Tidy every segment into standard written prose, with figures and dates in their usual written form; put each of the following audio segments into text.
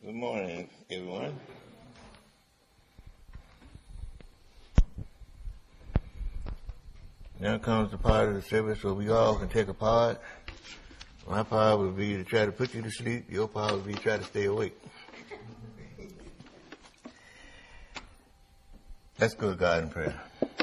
Good morning, everyone. Now comes the part of the service where we all can take a part. My part would be to try to put you to sleep. Your part would be to try to stay awake. Let's go to God in prayer.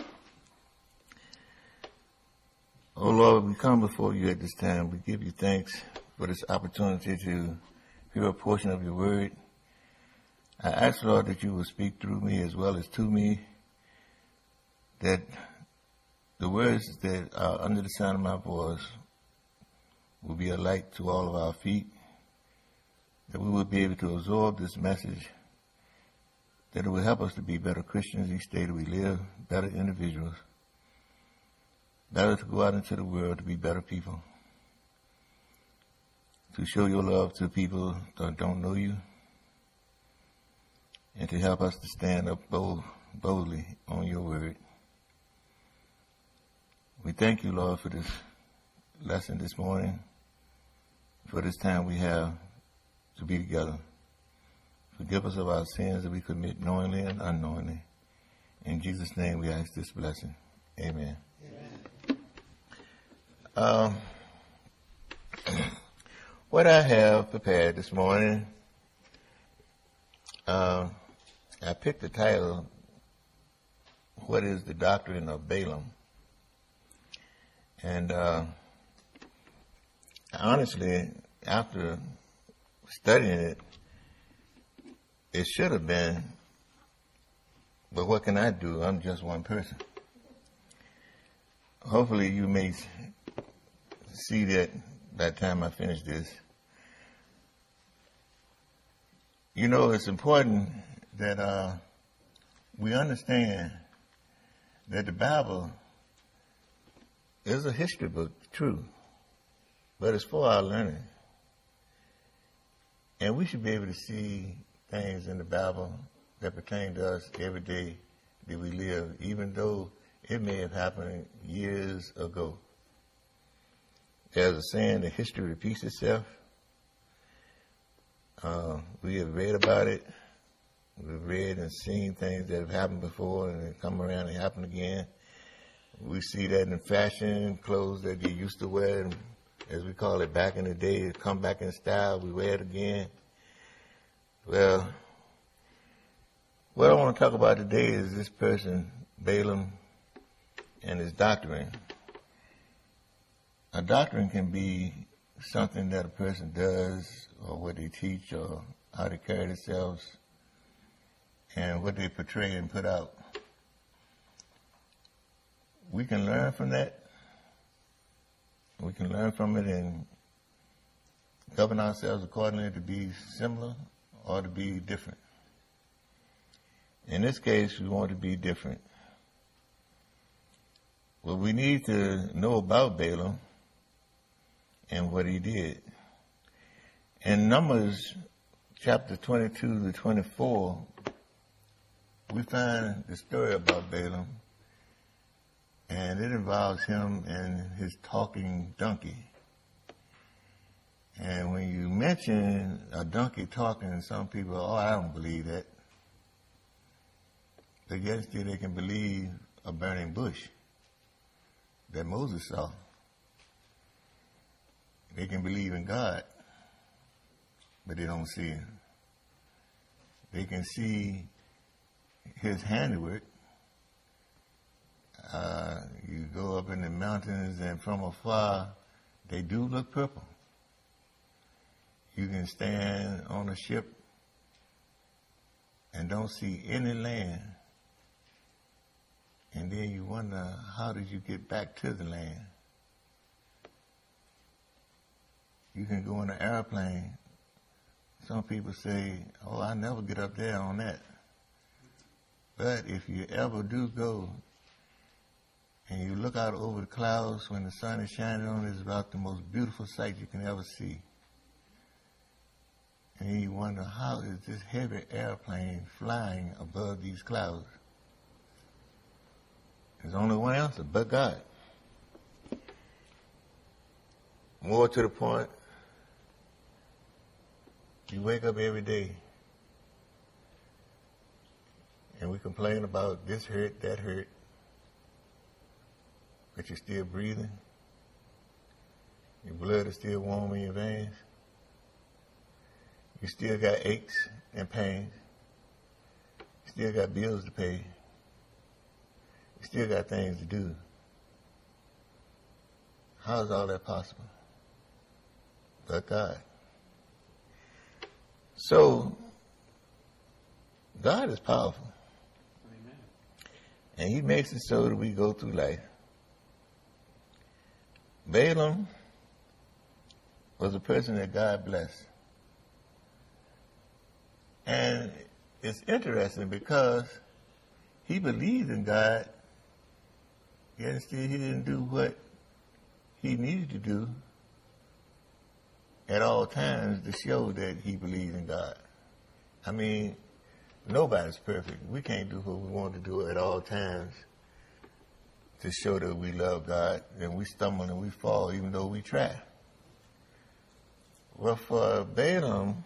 Oh Lord, we come before you at this time. We give you thanks for this opportunity to hear a portion of your word. I ask, Lord, that you will speak through me as well as to me, that the words that are under the sound of my voice will be a light to all of our feet, that we will be able to absorb this message, that it will help us to be better Christians each day that we live, better individuals, better to go out into the world to be better people, to show your love to people that don't know you, and to help us to stand up boldly on your word. We thank you, Lord, for this lesson this morning, for this time we have to be together. Forgive us of our sins that we commit knowingly and unknowingly. In Jesus' name we ask this blessing. Amen. Amen. What I have prepared this morning, I picked the title, What is the Doctrine of Balaam? And honestly, after studying it, it should have been, but what can I do? I'm just one person. Hopefully you may see that by the time I finish this. You know, it's important that we understand that the Bible is a history book, true, but it's for our learning. And we should be able to see things in the Bible that pertain to us every day that we live, even though it may have happened years ago. There's a saying that history repeats itself. We have read about it. We've read and seen things that have happened before and they come around and happen again. We see that in fashion, clothes that you used to wear, as we call it back in the day, it come back in style, we wear it again. Well, what I want to talk about today is this person, Balaam, and his doctrine. A doctrine can be something that a person does, or what they teach, or how they carry themselves, and what they portray and put out. We can learn from that. We can learn from it and govern ourselves accordingly to be similar or to be different. In this case, we want to be different. Well, we need to know about Balaam and what he did. In Numbers chapter 22 to 24, we find the story about Balaam, and it involves him and his talking donkey. And when you mention a donkey talking, some people, I don't believe that. But yet still they can believe a burning bush that Moses saw. They can believe in God, but they don't see him. They can see his handiwork. You go up in the mountains and from afar, they do look purple. You can stand on a ship and don't see any land. And then you wonder, how did you get back to the land? You can go in an airplane. Some people say, I never get up there on that. But if you ever do go, and you look out over the clouds when the sun is shining on it, it's about the most beautiful sight you can ever see. And you wonder, how is this heavy airplane flying above these clouds? There's only one answer, but God. More to the point, you wake up every day we complain about this hurt, that hurt, but you're still breathing. Your blood is still warm in your veins. You still got aches and pains. You still got bills to pay. You still got things to do. How is all that possible? But God. So, God is powerful. Amen. And he makes it so that we go through life. Balaam was a person that God blessed. And it's interesting because he believed in God, yet still he didn't do what he needed to do at all times to show that he believed in God. I mean, nobody's perfect. We can't do what we want to do at all times to show that we love God, and we stumble and we fall even though we try. Well, for Balaam,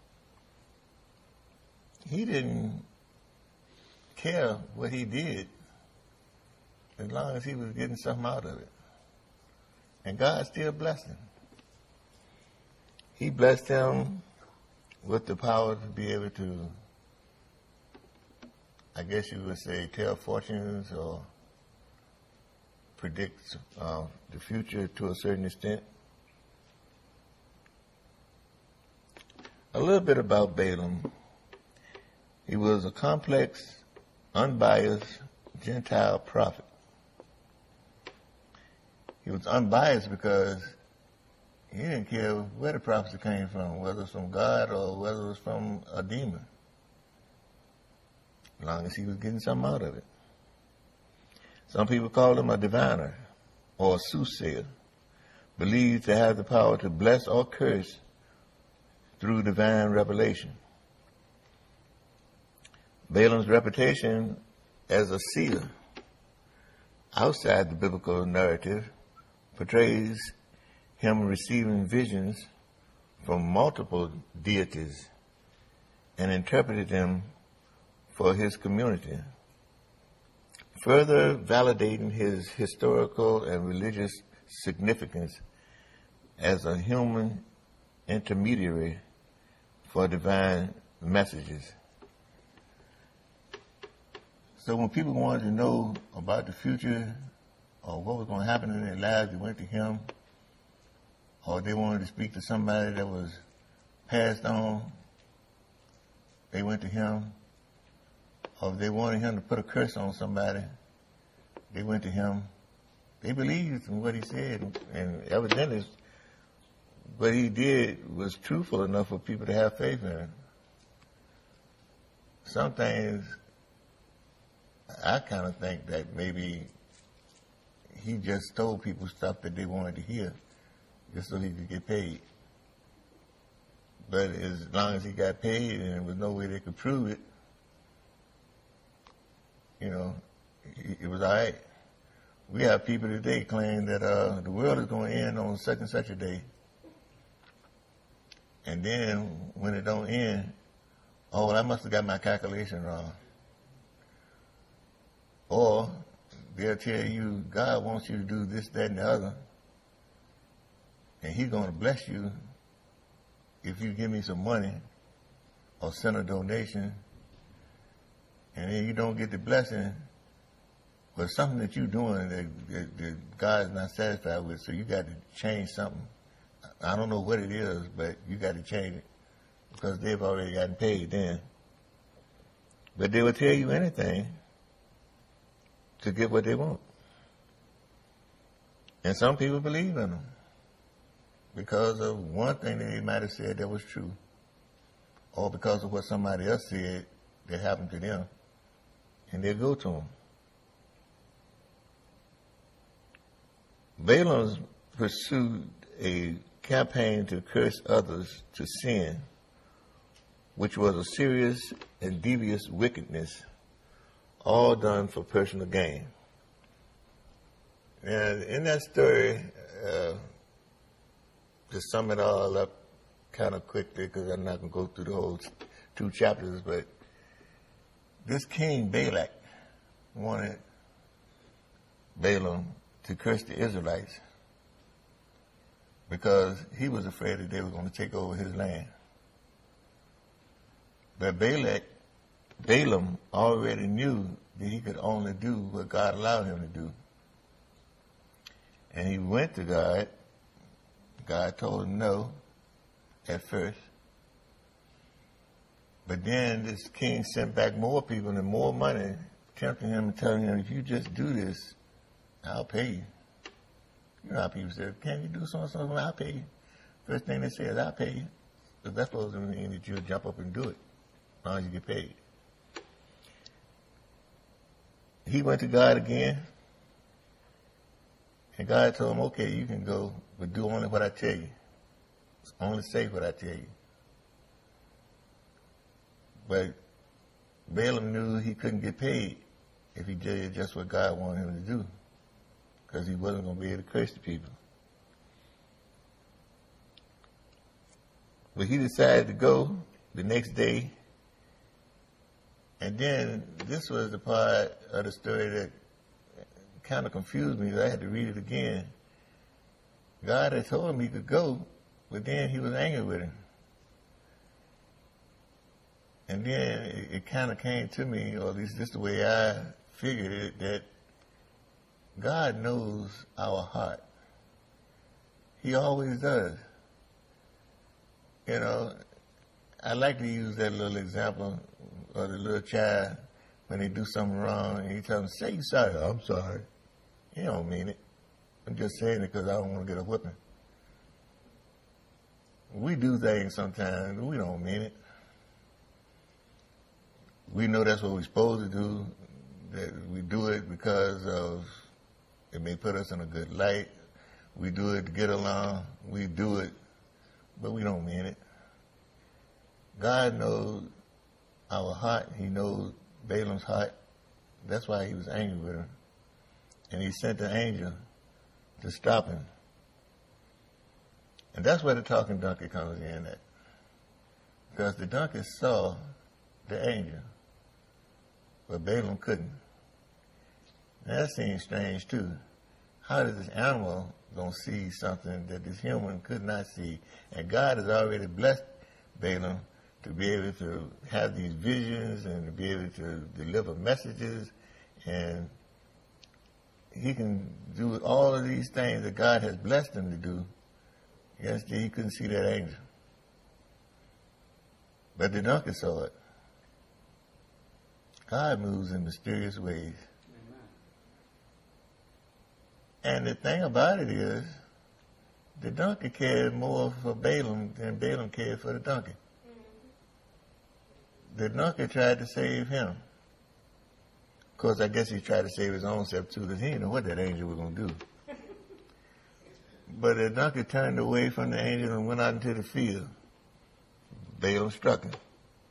he didn't care what he did as long as he was getting something out of it. And God still blessed him. He blessed him with the power to be able to, I guess you would say, tell fortunes or predict the future to a certain extent. A little bit about Balaam. He was a complex, unbiased Gentile prophet. He was unbiased because he didn't care where the prophecy came from, whether it's from God or whether it was from a demon, as long as he was getting something out of it. Some people call him a diviner or a soothsayer, believed to have the power to bless or curse through divine revelation. Balaam's reputation as a seer outside the biblical narrative portrays him receiving visions from multiple deities and interpreted them for his community, further validating his historical and religious significance as a human intermediary for divine messages. So when people wanted to know about the future or what was going to happen in their lives, they went to him. Or they wanted to speak to somebody that was passed on, they went to him. Or if they wanted him to put a curse on somebody, they went to him. They believed in what he said, and evidently what he did was truthful enough for people to have faith in him. Some things, I kind of think that maybe he just told people stuff that they wanted to hear, just so he could get paid. But as long as he got paid and there was no way they could prove it, you know, it was all right. We have people today claim that the world is going to end on such and such a day. And then when it don't end, oh, well, I must have got my calculation wrong. Or they'll tell you God wants you to do this, that, and the other. And he's going to bless you if you give me some money or send a donation. And then you don't get the blessing, but something that you're doing that God's not satisfied with, so you got to change something. I don't know what it is, but you got to change it because they've already gotten paid then. But they will tell you anything to get what they want. And some people believe in them because of one thing that they might have said that was true, or because of what somebody else said that happened to them, and they'll go to them. Balaam pursued a campaign to curse others to sin, which was a serious and devious wickedness, all done for personal gain. And in that story, to sum it all up kind of quickly, because I'm not going to go through the whole 2 chapters, but this king Balak wanted Balaam to curse the Israelites because he was afraid that they were going to take over his land. But Balaam already knew that he could only do what God allowed him to do. And he went to God. God told him no at first. But then this king sent back more people and more money, tempting him and telling him, if you just do this, I'll pay you. You know how people say, can you do something? I'll pay you. First thing they say is, I'll pay you. But that's supposed to mean that you'll jump up and do it as long as you get paid. He went to God again, and God told him, okay, you can go, but do only what I tell you. Only say what I tell you. But Balaam knew he couldn't get paid if he did just what God wanted him to do, because he wasn't going to be able to curse the people. But he decided to go the next day. And then this was the part of the story that kind of confused me. I had to read it again. God had told him he could go, but then he was angry with him. And then it kind of came to me, or at least this is the way I figured it, that God knows our heart. He always does. You know, I like to use that little example of the little child when they do something wrong and he tells them, say you're sorry. I'm sorry. He don't mean it. I'm just saying it because I don't want to get a whipping. We do things sometimes, we don't mean it. We know that's what we're supposed to do, that we do it because of it may put us in a good light. We do it to get along. We do it, but we don't mean it. God knows our heart. He knows Balaam's heart. That's why he was angry with him. And he sent the angel to stop him. And that's where the talking donkey comes in at. Because the donkey saw the angel, but Balaam couldn't. Now that seems strange too. How is this animal going to see something that this human could not see? And God has already blessed Balaam to be able to have these visions and to be able to deliver messages, and he can do all of these things that God has blessed him to do. Yes, he couldn't see that angel. But the donkey saw it. God moves in mysterious ways. And the thing about it is, the donkey cared more for Balaam than Balaam cared for the donkey. The donkey tried to save him. Of course, I guess he tried to save his own self too, because he didn't know what that angel was going to do. But the donkey turned away from the angel and went out into the field. Balaam struck him.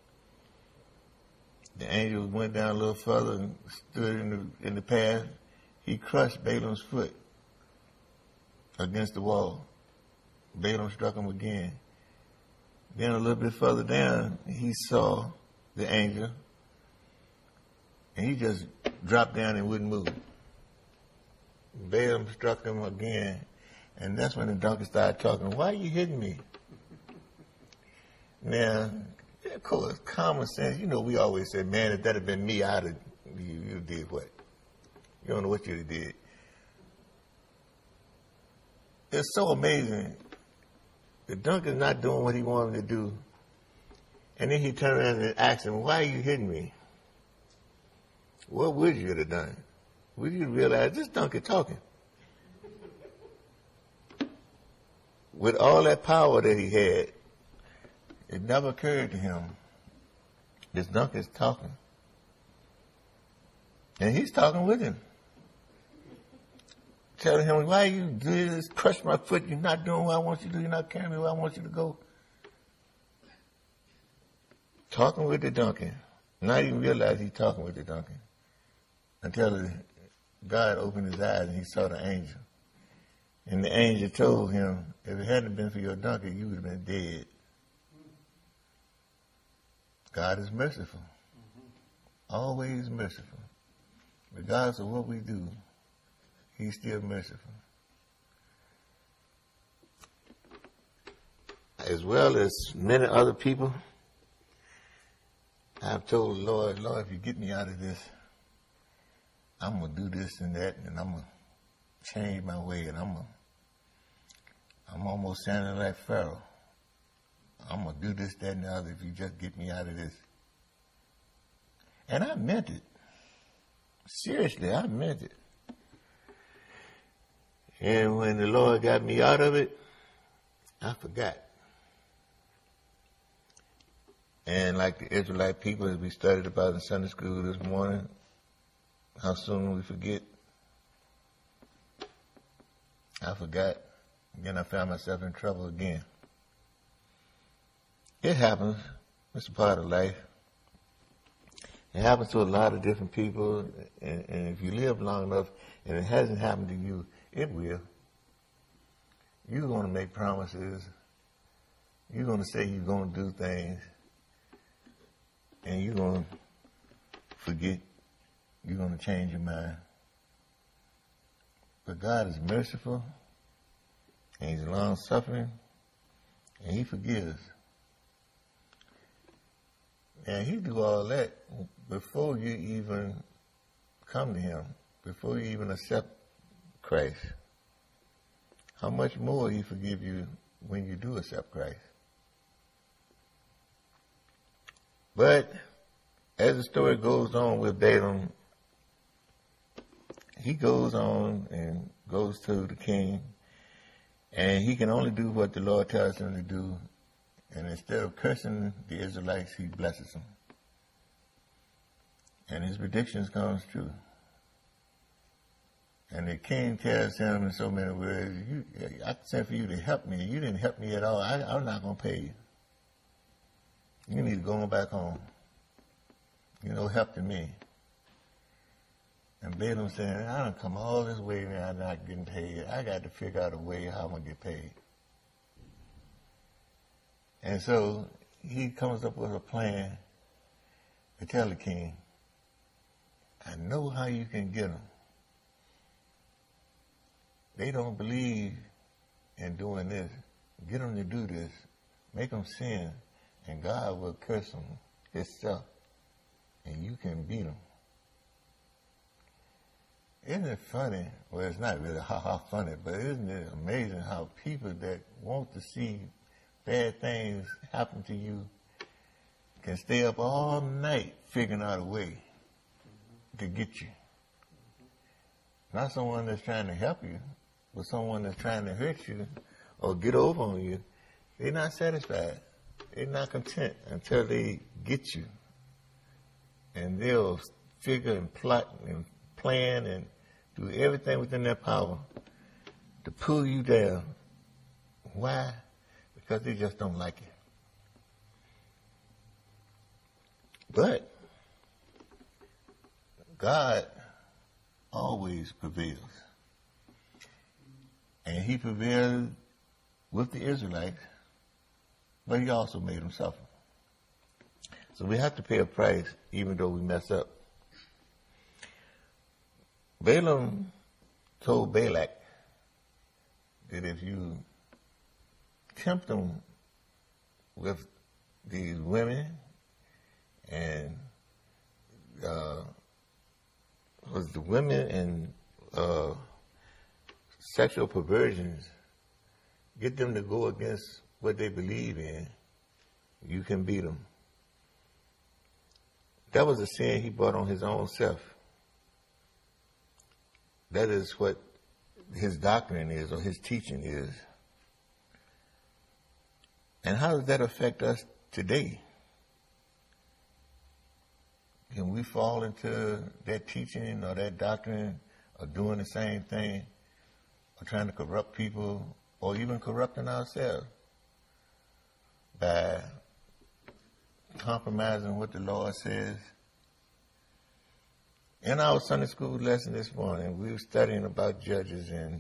The angel went down a little further and stood in the path. He crushed Balaam's foot against the wall. Balaam struck him again. Then a little bit further down, he saw the angel, and he just dropped down and wouldn't move. Balaam struck him again, and that's when the donkey started talking. Why are you hitting me? Now, of course, common sense, you know, we always say, man, if that had been me, I'd have, you did what? You don't know what you did. It's so amazing. The donkey's not doing what he wanted to do. And then he turned around and asked him, why are you hitting me? What would you have done? Would you realize this donkey talking? With all that power that he had, it never occurred to him, this donkey's talking. And he's talking with him. Telling him, why you do this? Crush my foot. You're not doing what I want you to do. You're not carrying me where I want you to go. Talking with the donkey. Not even realize he's talking with the donkey. Until God opened his eyes and he saw the angel. And the angel told him, if it hadn't been for your donkey, you would have been dead. God is merciful. always merciful. Regardless of what we do, he's still merciful. As well as many other people, I've told the Lord, Lord, if you get me out of this, I'm going to do this and that, and I'm going to change my way, and I'm almost sounding like Pharaoh. I'm going to do this, that, and the other if you just get me out of this. And I meant it. Seriously, I meant it. And when the Lord got me out of it, I forgot. And like the Israelite people, as we studied about in Sunday school this morning, how soon we forget. I forgot. Then I found myself in trouble again. It happens. It's a part of life. It happens to a lot of different people, and if you live long enough and it hasn't happened to you, it will. You're going to make promises. You're going to say you're going to do things, and you're going to forget. You're going to change your mind. But God is merciful, and he's long-suffering, and he forgives. And he do all that before you even come to him, before you even accept Christ. How much more he forgive you when you do accept Christ. But as the story goes on with Balaam, he goes on and goes to the king, and he can only do what the Lord tells him to do. And instead of cursing the Israelites, he blesses them. And his predictions comes true. And the king tells him in so many words, I sent for you to help me. You didn't help me at all. I'm not going to pay you. You need to go on back home. You know, help to me. And Balaam saying, I done come all this way and I'm not getting paid. I got to figure out a way how I'm going to get paid. And so he comes up with a plan to tell the king, I know how you can get them. They don't believe in doing this. Get them to do this. Make them sin, and God will curse them himself, and you can beat them. Isn't it funny? Well, it's not really funny, but isn't it amazing how people that want to see bad things happen to you can stay up all night figuring out a way to get you. Not someone that's trying to help you, but someone that's trying to hurt you or get over on you. They're not satisfied. They're not content until they get you. And they'll figure and plot and plan and do everything within their power to pull you down. Why? Because they just don't like it. But God always prevails. And he prevailed with the Israelites, but he also made them suffer. So we have to pay a price even though we mess up. Balaam told Balak that if you tempt them with these women and was the women and sexual perversions, get them to go against what they believe in, you can beat them. That was a sin he brought on his own self. That is what his doctrine is, or his teaching is. And how does that affect us today? Can we fall into that teaching or that doctrine of doing the same thing, or trying to corrupt people, or even corrupting ourselves by compromising what the Lord says? In our Sunday school lesson this morning, we were studying about judges, and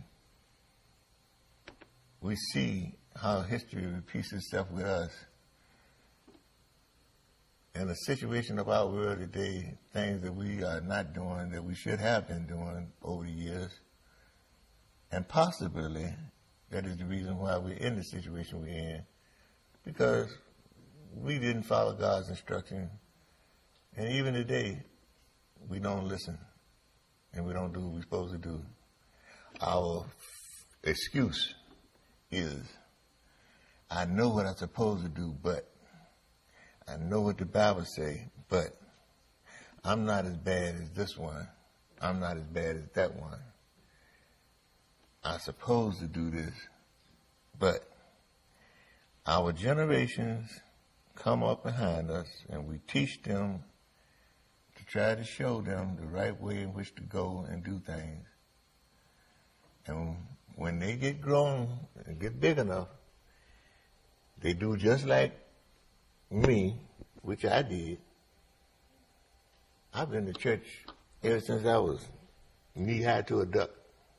we see how history repeats itself with us. in the situation of our world today, things that we are not doing that we should have been doing over the years, and possibly that is the reason why we're in the situation we're in, because we didn't follow God's instruction, and even today, we don't listen, and we don't do what we're supposed to do. Our excuse is, I know what I'm supposed to do, but I know what the Bible say, but I'm not as bad as this one. I'm not as bad as that one. I'm supposed to do this, but our generations come up behind us and we teach them to try to show them the right way in which to go and do things. And when they get grown and get big enough, they do just like me, which I did. I've been to church ever since I was knee-high to a duck.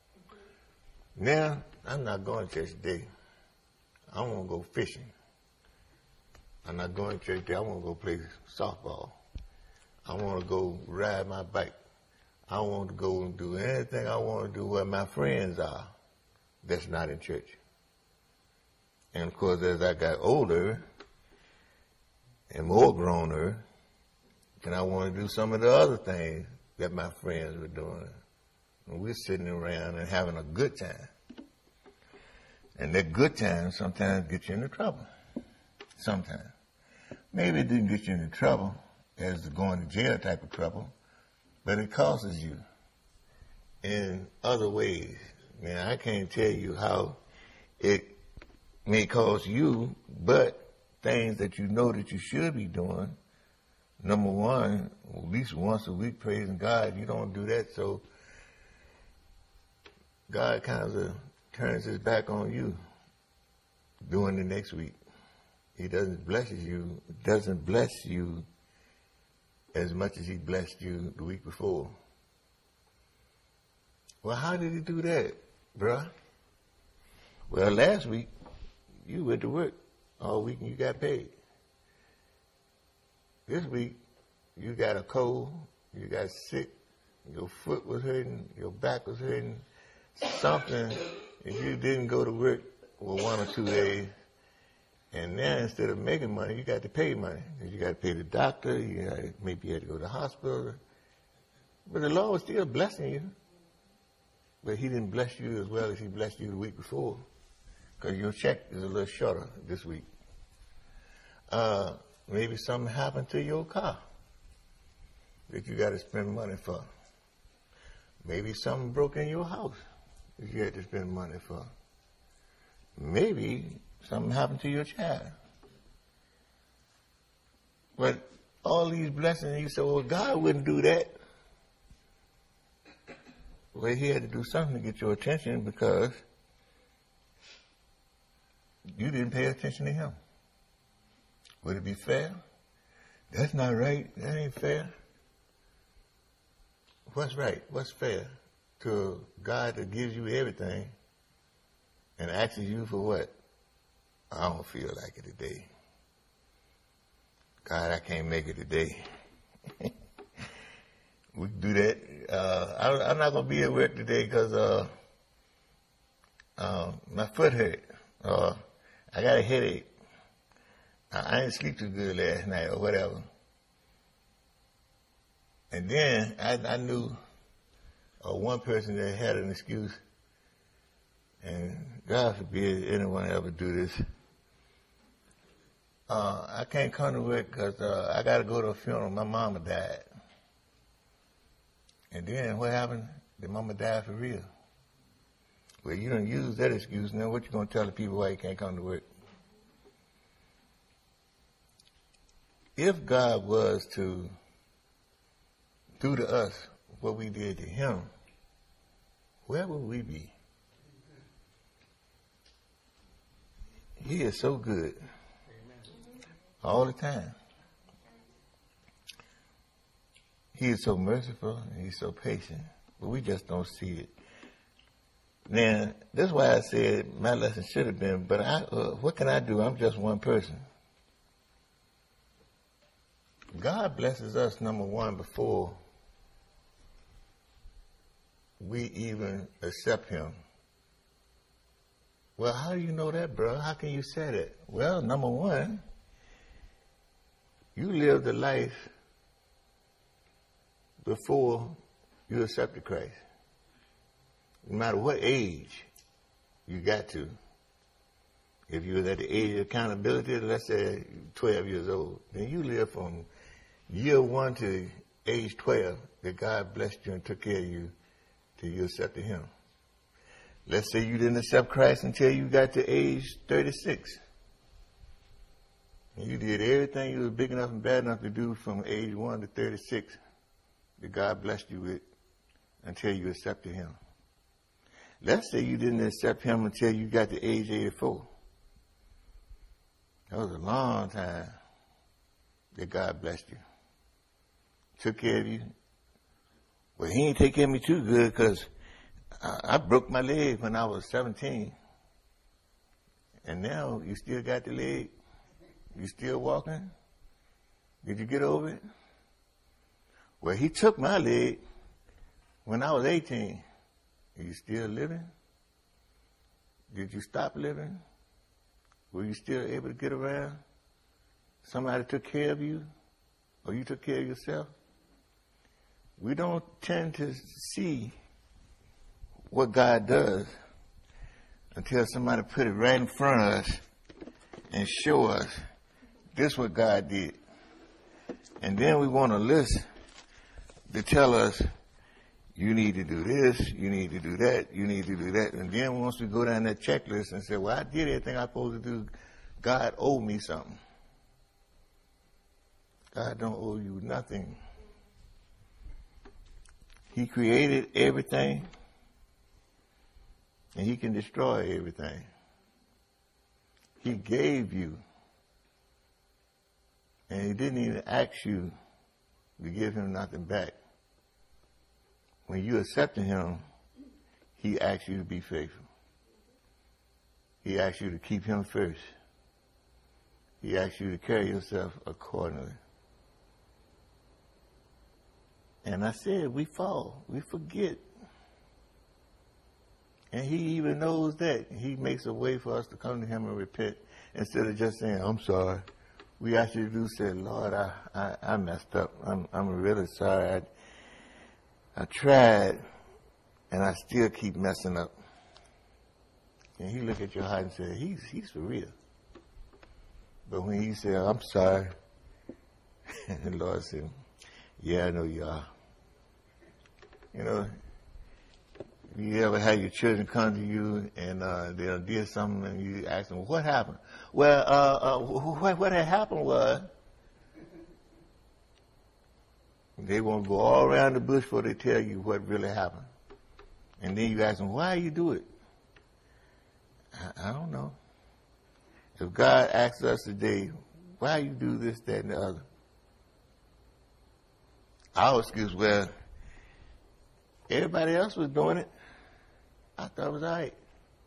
Now, I'm not going to church today. I want to go fishing. I'm not going to church today. I want to go play softball. I want to go ride my bike. I want to go and do anything I want to do where my friends are that's not in church. And, of course, as I got older and more growner, then I want to do some of the other things that my friends were doing. And we're sitting around and having a good time. And that good time sometimes gets you into trouble. Sometimes. Maybe it didn't get you into trouble as the going to jail type of trouble, but it causes you in other ways. Now, I can't tell you how it may cause you, but things that you know that you should be doing. Number one, at least once a week praising God. You don't do that, so God kind of turns his back on you during the next week. He doesn't bless you as much as he blessed you the week before. Well, how did he do that, bruh? Well, last week, you went to work all week and you got paid. This week, you got a cold, you got sick, your foot was hurting, your back was hurting, something, if you didn't go to work for 1 or 2 days, and now instead of making money, you got to pay money. You got to pay the doctor, maybe you had to go to the hospital. But the Lord was still blessing you. But he didn't bless you as well as he blessed you the week before, because your check is a little shorter this week. Maybe something happened to your car that you got to spend money for. Maybe something broke in your house that you had to spend money for. Maybe something happened to your child. But all these blessings, you say, well, God wouldn't do that. Well, he had to do something to get your attention because you didn't pay attention to him. Would it be fair? That's not right. That ain't fair. What's right? What's fair? To God that gives you everything and asks you for what? I don't feel like it today. God, I can't make it today. We can do that. I'm not going to be at work today because my foot hurt. I got a headache. I didn't sleep too good last night or whatever. And then I knew one person that had an excuse, and God forbid anyone ever do this. I can't come to work because I got to go to a funeral. My mama died. And then what happened? The mama died for real. Well, you don't use that excuse. Now what you going to tell the people why you can't come to work? If God was to do to us what we did to him, where would we be? He is so good. All the time. He is so merciful and he's so patient, but we just don't see it. Now, that's why I said my lesson should have been, but what can I do? I'm just one person. God blesses us, number one, before we even accept him. Well, how do you know that, bro? How can you say that? Well, number one, you lived a life before you accepted Christ. No matter what age you got to. If you was at the age of accountability, let's say 12 years old, then you live from year 1 to age 12 that God blessed you and took care of you till you accepted him. Let's say you didn't accept Christ until you got to age 36. And you did everything you was big enough and bad enough to do from age 1 to 36 that God blessed you with until you accepted him. Let's say you didn't accept him until you got to age 84. That was a long time that God blessed you. Took care of you. Well, he ain't take care of me too good because I broke my leg when I was 17. And now you still got the leg? You still walking? Did you get over it? Well, he took my leg when I was 18. Are you still living? Did you stop living? Were you still able to get around? Somebody took care of you? Or you took care of yourself? We don't tend to see what God does until somebody put it right in front of us and show us this is what God did. And then we want a list to tell us, you need to do this, you need to do that, you need to do that. And then once we go down that checklist and say, well, I did everything I'm supposed to do, God owed me something. God don't owe you nothing. He created everything, and he can destroy everything. He gave you, and he didn't even ask you to give him nothing back. When you accepted him, he asked you to be faithful. He asked you to keep him first. He asked you to carry yourself accordingly. And I said, we fall. We forget. And he even knows that. He makes a way for us to come to him and repent instead of just saying, I'm sorry. We actually do say, Lord, I messed up. I'm really sorry. I tried, and I still keep messing up. And he look at your heart and say, he's for real. But when he said, I'm sorry, the Lord said, yeah, I know you are. You know, you ever had your children come to you and they did something and you ask them, what happened? Well, what had happened was, they won't go all around the bush before they tell you what really happened. And then you ask them, why you do it? I don't know. If God asks us today, why you do this, that, and the other? Our excuse, well, everybody else was doing it. I thought it was all right.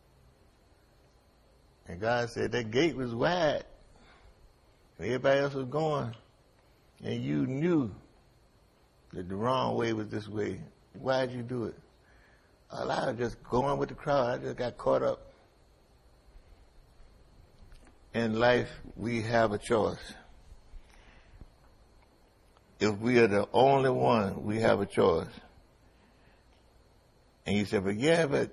And God said that gate was wide. And everybody else was going. And you knew that the wrong way was this way. Why'd you do it? I was just going with the crowd. I just got caught up. In life, we have a choice. If we are the only one, we have a choice. And you say, but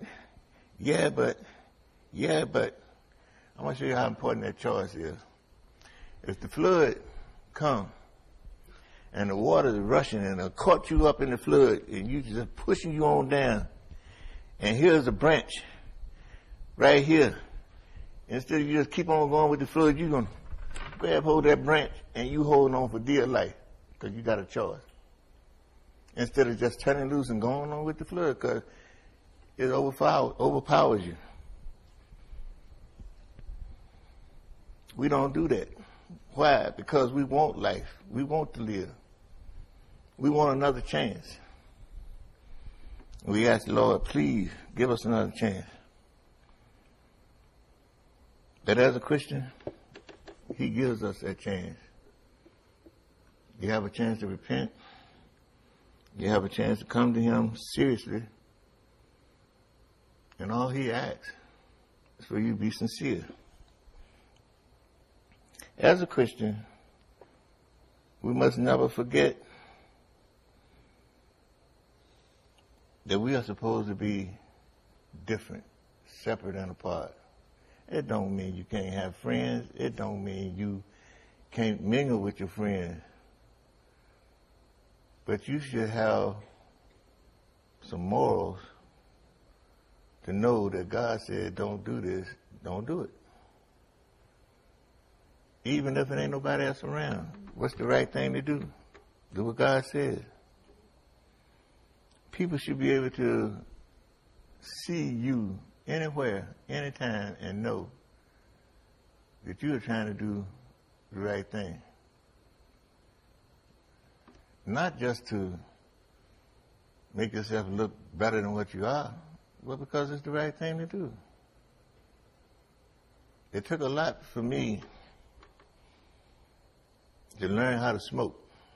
I'm going to show you how important that choice is. If the flood comes, and the water is rushing and it caught you up in the flood and you just pushing you on down. And here's a branch right here. Instead of you just keep on going with the flood, you're going to grab hold of that branch and you hold on for dear life because you got a choice. Instead of just turning loose and going on with the flood because it overpowers you. We don't do that. Why? Because we want life. We want to live. We want another chance. We ask the Lord, please give us another chance. But as a Christian, he gives us that chance. You have a chance to repent. You have a chance to come to him seriously. And all he asks is for you to be sincere. As a Christian, we must never forget that we are supposed to be different, separate and apart. It don't mean you can't have friends. It don't mean you can't mingle with your friends. But you should have some morals to know that God said, don't do this, don't do it. Even if it ain't nobody else around, what's the right thing to do? Do what God says. People should be able to see you anywhere, anytime, and know that you are trying to do the right thing. Not just to make yourself look better than what you are, but because it's the right thing to do. It took a lot for me to learn how to smoke.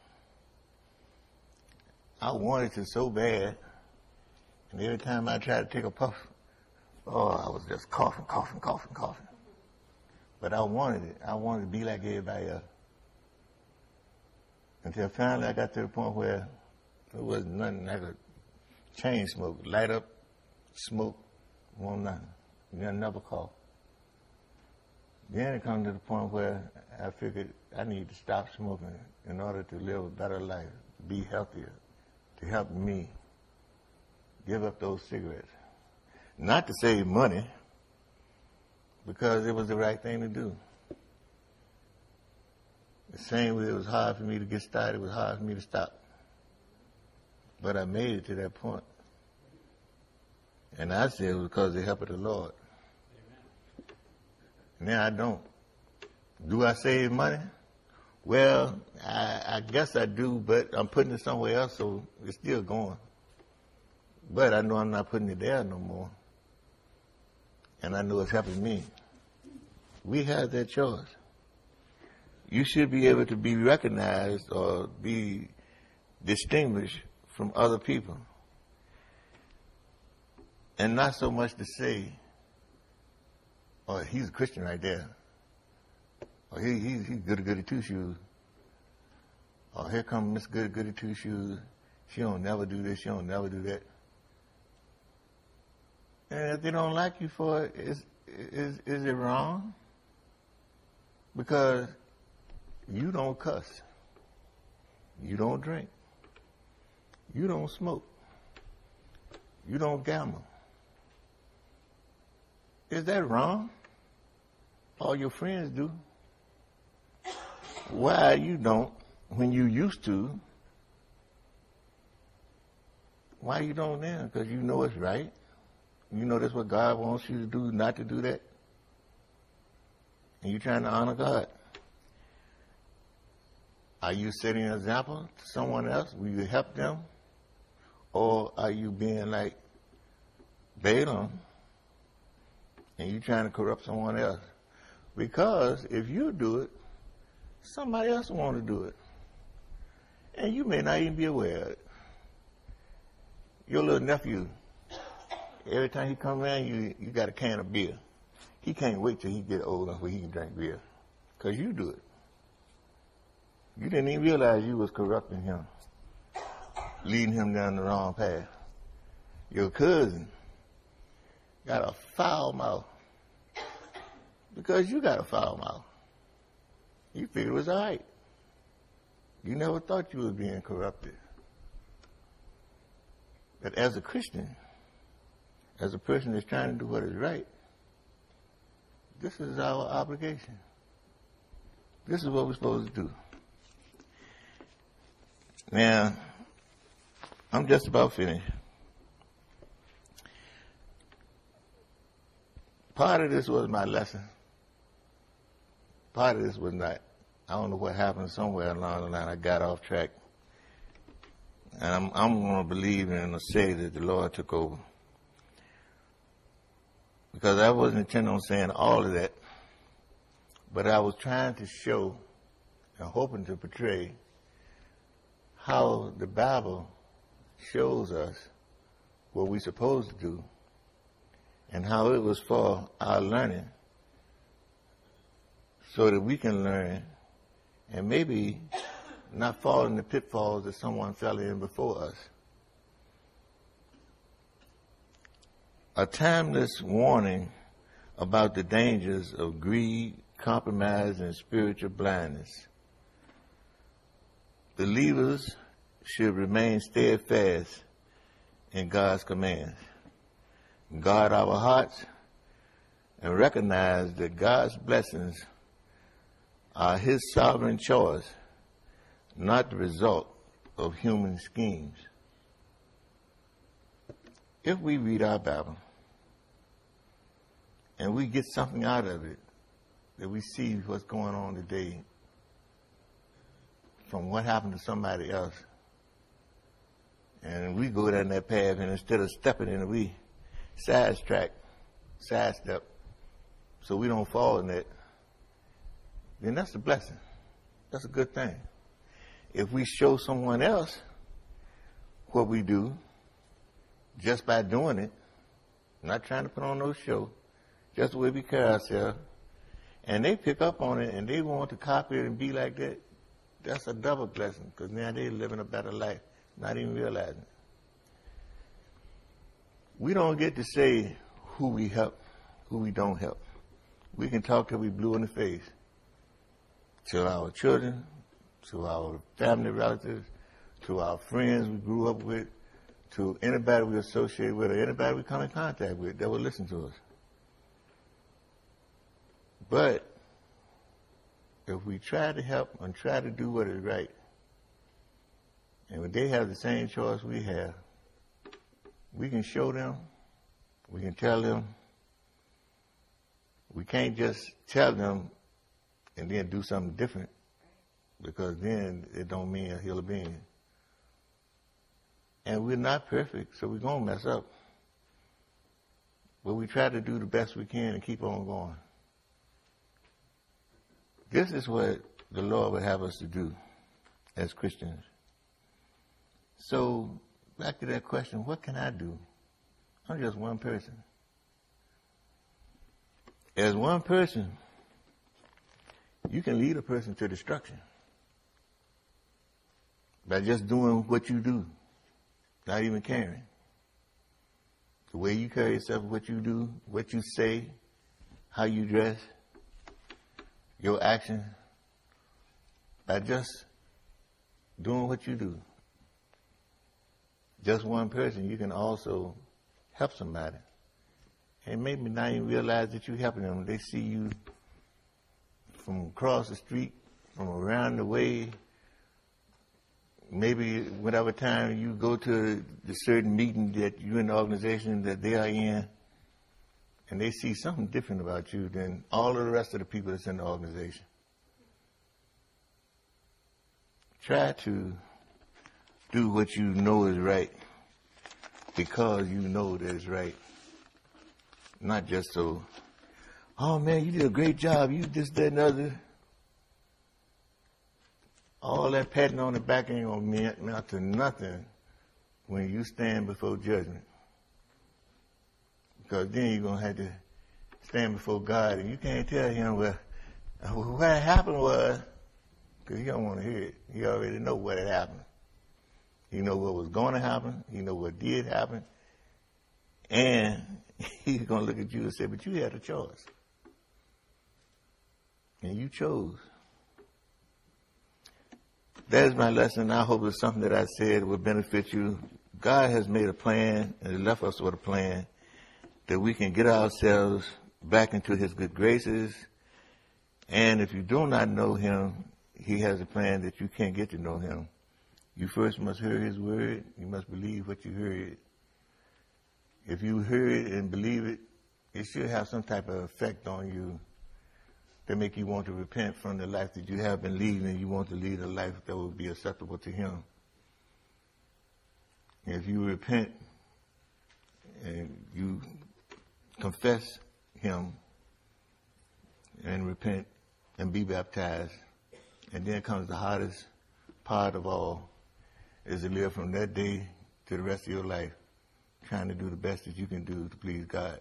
I wanted to so bad, and every time I tried to take a puff, I was just coughing. But I wanted it. I wanted to be like everybody else. Until finally I got to the point where there wasn't nothing I could chain smoke, light up, smoke, want nothing. Then never cough. Then it come to the point where I figured I need to stop smoking in order to live a better life, be healthier, to help me give up those cigarettes. Not to save money, because it was the right thing to do. The same way it was hard for me to get started, it was hard for me to stop. But I made it to that point. And I said it was because of the help of the Lord. Now I don't. Do I save money? Well, I guess I do, but I'm putting it somewhere else, so it's still going. But I know I'm not putting it there no more. And I know it's helping me. We have that choice. You should be able to be recognized or be distinguished from other people. And not so much to say, oh, he's a Christian right there. Or he's goody two-shoes. Or here comes Miss Goody two-shoes. She don't never do this, she don't never do that. And if they don't like you for it, is it wrong? Because you don't cuss. You don't drink. You don't smoke. You don't gamble. Is that wrong? All your friends do. Why you don't when you used to? Why you don't now? Because you know it's right. You know that's what God wants you to do, not to do that. And you're trying to honor God. Are you setting an example to someone else? Will you help them? Or are you being like Balaam and you trying to corrupt someone else? Because if you do it, somebody else will want to do it. And you may not even be aware of it. Your little nephew, every time he come around, you got a can of beer. He can't wait till he get old enough where he can drink beer. Because you do it. You didn't even realize you was corrupting him, leading him down the wrong path. Your cousin got a foul mouth because you got a foul mouth. You figured it was all right. You never thought you was being corrupted. But as a Christian, as a person that's trying to do what is right, this is our obligation. This is what we're supposed to do. Now, I'm just about finished. Part of this was my lesson. Part of this was not. I don't know what happened somewhere along the line. I got off track. And I'm going to believe and say that the Lord took over. Because I wasn't intending on saying all of that. But I was trying to show and hoping to portray how the Bible shows us what we're supposed to do and how it was for our learning so that we can learn and maybe not fall in the pitfalls that someone fell in before us. A timeless warning about the dangers of greed, compromise, and spiritual blindness. Believers should remain steadfast in God's commands, guard our hearts, and recognize that God's blessings are His sovereign choice, not the result of human schemes. If we read our Bible and we get something out of it, that we see what's going on today from what happened to somebody else, and we go down that path, and instead of stepping in it, we sidestep, so we don't fall in it, then that's a blessing. That's a good thing. If we show someone else what we do just by doing it, not trying to put on no show, just the way we carry ourselves, and they pick up on it and they want to copy it and be like that, that's a double blessing, because now they're living a better life, not even realizing it. We don't get to say who we help, who we don't help. We can talk till we blue in the face to our children, to our family relatives, to our friends we grew up with, to anybody we associate with or anybody we come in contact with that will listen to us. But if we try to help and try to do what is right, and when they have the same choice we have, we can show them, we can tell them. We can't just tell them and then do something different, because then it don't mean a hill of beans. And we're not perfect, so we're going to mess up. But we try to do the best we can and keep on going. This is what the Lord would have us to do as Christians. So, back to that question, what can I do? I'm just one person. As one person, you can lead a person to destruction by just doing what you do, not even caring. The way you carry yourself, what you do, what you say, how you dress, your action, by just doing what you do. Just one person, you can also help somebody. And maybe not even realize that you're helping them. They see you from across the street, from around the way. Maybe whatever time you go to the certain meeting that you're in the organization that they are in, and they see something different about you than all of the rest of the people that's in the organization. Try to do what you know is right because you know that it's right. Not just so, oh man, you did a great job, you this, that, and other. All that patting on the back ain't gonna mean to nothing when you stand before judgment. Because then you're gonna have to stand before God, and you can't tell him, well, what happened was, because he don't want to hear it. He already know what had happened. He know what was going to happen. He know what did happen. And he's going to look at you and say, but you had a choice. And you chose. That is my lesson. I hope it's something that I said will benefit you. God has made a plan and left us with a plan that we can get ourselves back into his good graces. And if you do not know him, he has a plan that you can't get to know him. You first must hear his word. You must believe what you heard. If you hear it and believe it, it should have some type of effect on you to make you want to repent from the life that you have been leading, and you want to lead a life that will be acceptable to him. If you repent and you confess him and repent and be baptized, and then comes the hardest part of all, is to live from that day to the rest of your life trying to do the best that you can do to please God.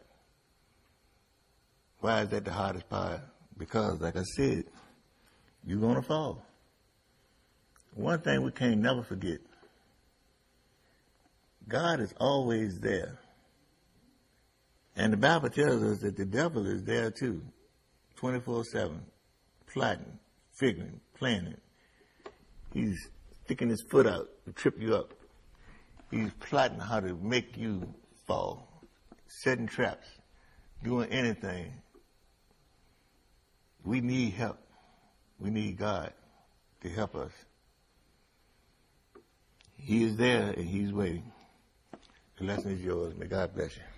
Why is that the hardest part? Because, like I said, you're going to fall. One thing we can't never forget, God is always there. And the Bible tells us that the devil is there too, 24/7, plotting, figuring, planning. He's sticking his foot out to trip you up. He's plotting how to make you fall, setting traps, doing anything. We need help. We need God to help us. He is there and he's waiting. The lesson is yours. May God bless you.